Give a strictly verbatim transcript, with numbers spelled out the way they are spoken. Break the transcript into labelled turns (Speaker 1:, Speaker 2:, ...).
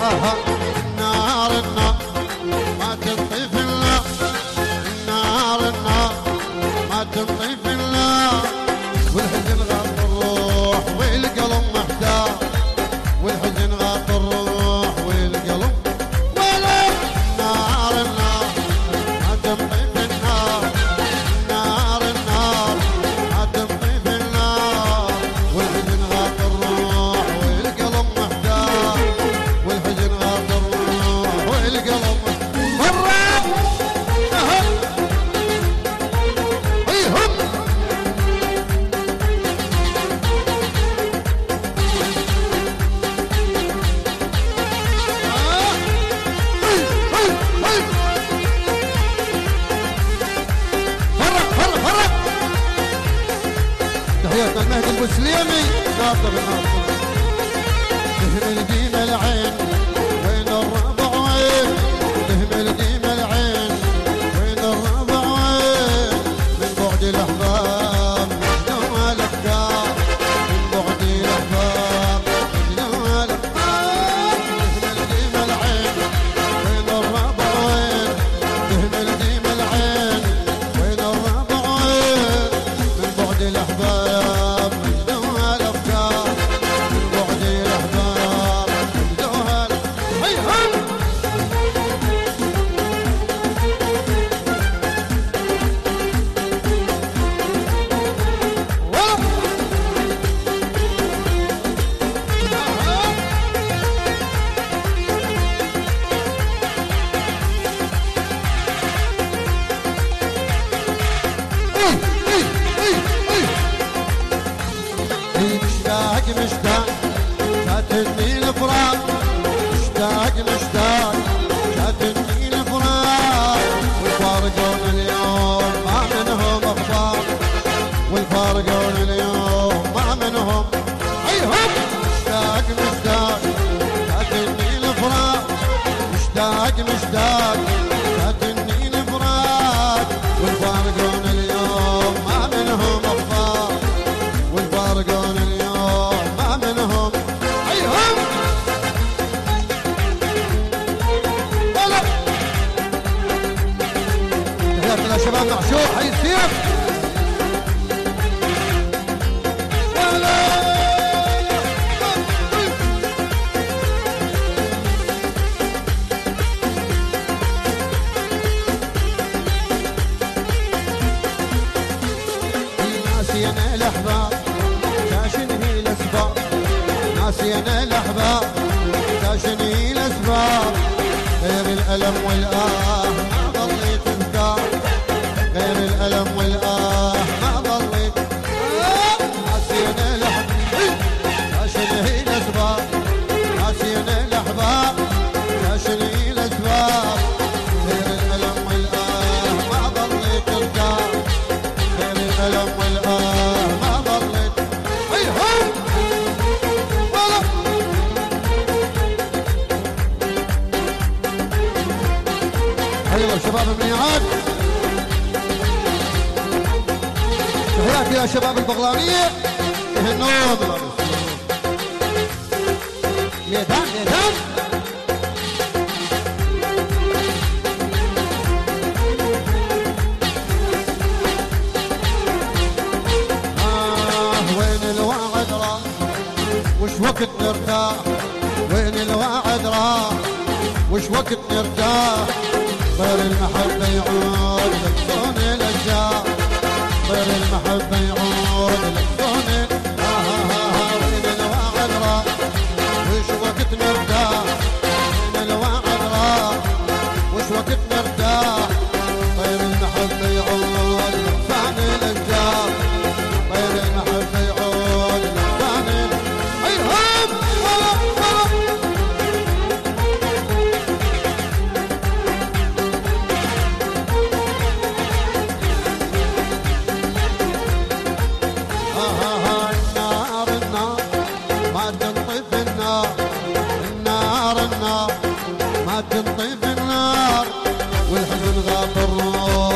Speaker 1: آه النار النار ما تنطي في النار، النار النار ما تنطي في النار، والحزن غاط الروح والقلب محتار، والحزن غاط الروح والقلب ولا النار النار ما تنطي في النار، النار النار ما تنطي في النار، والحزن غاط الروح والقلب محتار، والحزن غاط الروح والقلب مرة هيهم تحياتنا المهدي البسليمي ناطر ناطر تهمل ديم العين وين الربع وين، تهمل ديم العين وين الربع وين، من بعد الاحباب مجنون الافكار، من بعد الاحباب مجنون الافكار، تهمل ديم العين وين الربع وين، تهمل ديم العين وين الربع وين، من بعد الاحباب مجنون الافكار، من بعد الاحباب مجنون هيهم مشتاق مشتاق شاتني الفراق، مشتاق مشتاق شاتني الفراق، والفارقون اليوم ما منهم اخبار، والفارقون اليوم ما منهم ايهم، مشتاق مشتاق شاتني الفراق، مشتاق مشتاق شاتني الفراق، والفارقون اليوم ما منهم اخبار، والفارقون اليوم ما منهم ايهم ولا تحياتنا يا شباب معشوق حي السيف ولا ناسينا الاحباب شاشني الاسباب، ناسينا الاحباب شاشني الاسباب، غير الالم والاه ما ضليت اذكار، غير الالم والاه ما ضليت ناسينا الاحباب شاشني الاسباب، ناسينا الاحباب شاشني الاسباب، غير الالم والاه ما ضليت اذكار، غير الالم والاه ما ضليت هيهم ولا حلوة شباب المنيعات، تحياتي يا شباب البغلانية يهنون بالعرس ميدان ميدان آه وين الوعد راح وش وقت نرتاح، وين الوعد راح وش وقت نرتاح، غير المحبة يعود للكون الأشجار، غير المحبة يعود للكون آه آه آه وين الوعد راح وش وقت نرتاح، وين الوعد راح وش وقت نرتاح، غير المحبة يعود للكون الأشجار، غير المحبة يعود للكون هيهم ما تنطي في النار، والحزن غاط الروح